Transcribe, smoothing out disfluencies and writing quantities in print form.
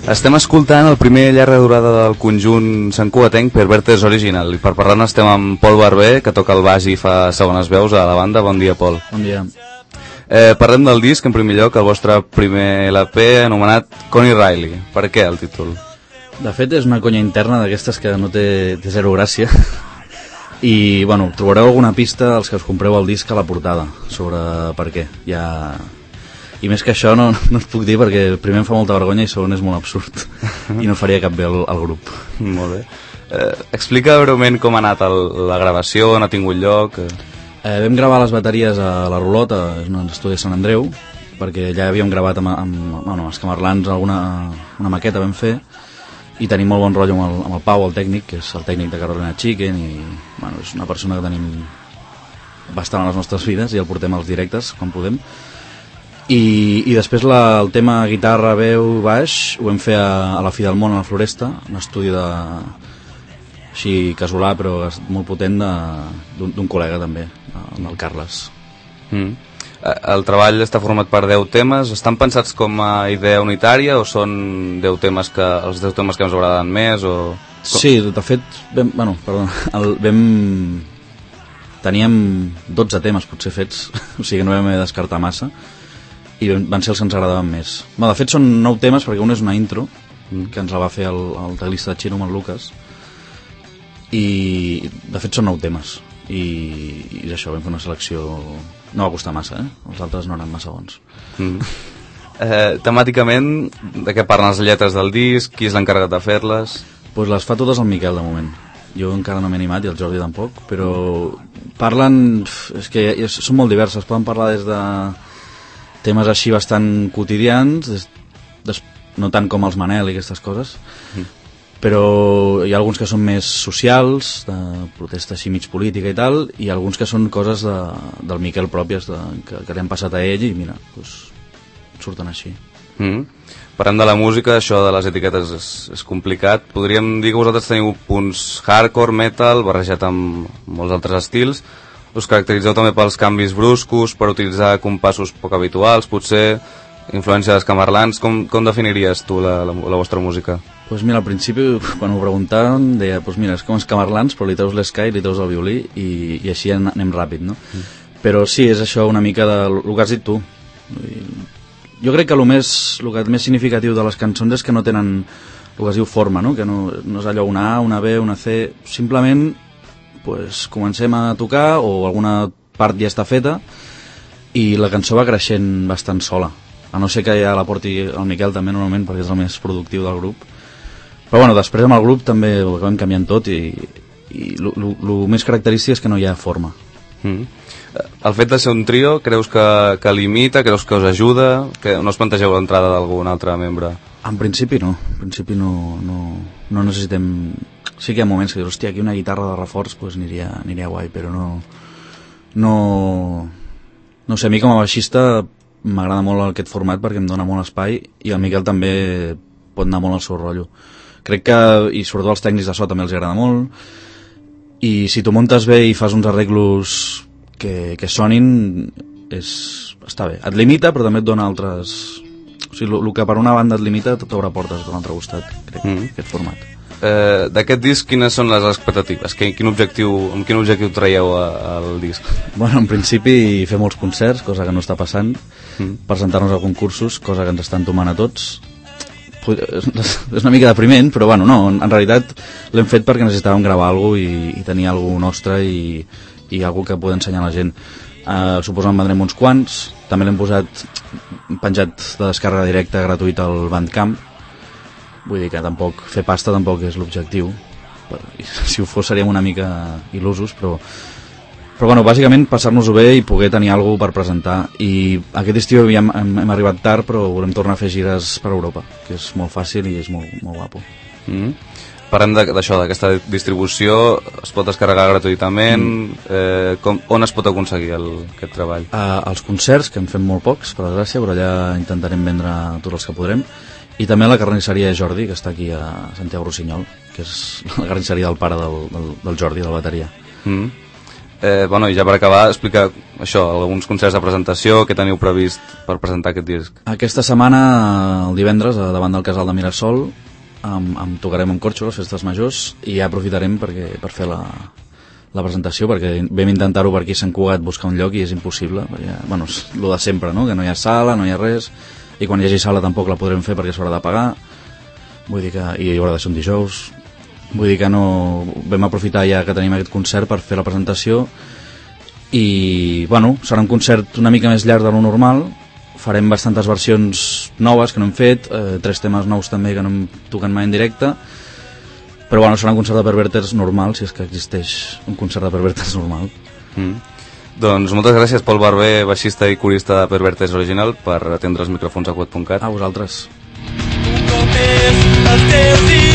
Estem escoltant el primer llarga durada del conjunt santcugatenc Per Vertes Original, i per parlar-ne estem amb Pol Barber, que toca el baix i fa segones veus a la banda. Bon dia, Pol. Bon dia. Parlem del disc, en primer lloc, el vostre primer LP anomenat Connie Riley. Per què el títol? De fet, és una conya interna d'aquestes que no té zero gràcia. I, bueno, trobareu alguna pista als que us compreu el disc a la portada sobre per què. I més que això no us puc dir, perquè primer em fa molta vergonya i segon és molt absurd i no faria cap bé al grup. Molt bé. Explica breument com ha anat la gravació, on ha tingut lloc. Vam gravar les bateries a la Rulota, és un estudi de Sant Andreu, perquè ja havíem gravat amb els Camarlans una maqueta vam fer, i tenim molt bon rotllo amb el Pau, el tècnic, que és el tècnic de Carolina Chicken, i bueno, és una persona que tenim bastant a les nostres vides i el portem als directes quan podem. I després el tema guitarra, veu, baix ho vam fer a la Fi del Món, a la Floresta, un estudi així casolà però molt potent d'un col·lega també, el Carles. El treball està format per 10 temes. Estan pensats com a idea unitària o són 10 temes els 10 temes que ens agraden més? O... Sí, de fet teníem 12 temes potser fets, o sigui que no vam haver de descartar massa, i van ser els que ens agradaven més. De fet són 9 temes, perquè un és una intro que ens la va fer el teclista de Xino, el Lucas, i de fet són 9 temes i això, vam fer una selecció. No va costar massa, els altres no eren massa bons. Temàticament, de què parlen les lletres del disc? Qui és l'encarregat de fer-les? Pues les fa totes el Miquel, de moment. Jo encara no m'he animat, i el Jordi tampoc, però parlen... És que són molt diverses, poden parlar des de temes així bastant quotidians, no tant com els Manel i aquestes coses, però hi ha alguns que són més socials, de protesta així mig política i tal, i alguns que són coses del Miquel pròpies que li han passat a ell i mira, doncs surten així. Parlant de la música, això de les etiquetes és complicat. Podríem dir que vosaltres teniu punts hardcore, metal, barrejat amb molts altres estils. Us caracteritzeu també pels canvis bruscos, per utilitzar compassos poc habituals, potser influència dels Camarlans. Com definiries tu la vostra música? Pues mira, al principi, quan ho preguntaven, deia, pues mira, és com els Camarlans, però li treus l'escai, li treus el violí i així anem ràpid, no? Però sí, és això una mica del que has dit tu. Jo crec que el més significatiu de les cançons és que no tenen el que es diu forma, no? Que no és allò una A, una B, una C, simplement pues, comencem a tocar o alguna part ja està feta i la cançó va creixent bastant sola, a no ser que ja la porti el Miquel també normalment perquè és el més productiu del grup, però bueno, després amb el grup també ho acabem canviant tot i el més característic és que no hi ha forma. El fet de ser un trio, creus que limita, creus que us ajuda, que no us plantegeu l'entrada d'algun altre membre? En principi no, no necessitem. Sí que hi ha moments que dius, hòstia, aquí una guitarra de reforç pues aniria guai, però no sé, a mi com a baixista m'agrada molt aquest format perquè em dona molt espai i el Miquel també pot anar molt al seu rotllo. Crec que, i sobretot els tècnics de so també els agrada molt, i si tu muntes bé i fas uns arreglos que sonin, està bé. Et limita però també et dona altres... O sigui, el que per una banda et limita t'obre portes d'un altre costat, crec, aquest format. D'aquest disc, quines són les expectatives? Amb quin objectiu traieu al disc? Bueno, en principi fer molts concerts, cosa que no està passant, presentar-nos a concursos, cosa que ens estan tomant a tots. És una mica depriment, però bueno, no, en realitat l'hem fet perquè necessitàvem gravar alguna cosa i tenir alguna cosa nostra i alguna cosa que poder ensenyar a la gent. Suposo en vendrem uns quants, també l'hem penjat de descàrrega directa gratuïta al Bandcamp, vull dir que fer pasta tampoc és l'objectiu, si ho fos seríem una mica il·lusos, però bueno, bàsicament passar-nos-ho bé i poder tenir alguna cosa per presentar, i aquest estiu hem arribat tard però volem tornar a fer gires per Europa, que és molt fàcil i és molt, molt guapo. Parlem d'això, d'aquesta distribució, es pot descarregar gratuïtament, on es pot aconseguir aquest treball? Els concerts, que en fem molt pocs, per desgràcia, però allà intentarem vendre tots els que podrem, i també la carnisseria Jordi, que està aquí a Santiago Rossinyol, que és la carnisseria del pare del Jordi, de la bateria. Bueno, i ja per acabar, explica això, alguns concerts de presentació que teniu previst per presentar aquest disc. Aquesta setmana, el divendres, davant del Casal de Mirasol, tocarem amb Corxo, les festes majors, i ja aprofitarem per fer la presentació, perquè vam intentar-ho per aquí a Sant Cugat, buscar un lloc, i és impossible, perquè, bueno, és el de sempre, no? Que no hi ha sala, no hi ha res, i quan hi hagi sala tampoc la podrem fer perquè s'haurà de pagar, vull dir que, i haurà de ser un dijous, vull dir que no vam aprofitar ja que tenim aquest concert per fer la presentació, i bueno, serà un concert una mica més llarg de lo normal, farem bastantes versions noves que no hem fet, 3 temes nous també que no hem tocat mai en directe, però bueno, serà un concert de Perverters normal, si és que existeix un concert de Perverters normal. Doncs moltes gràcies, Pol Barber, baixista i corista de Perverters original, per atendre els micròfons a Quot.cat. A vosaltres. Un cop més, els teus dies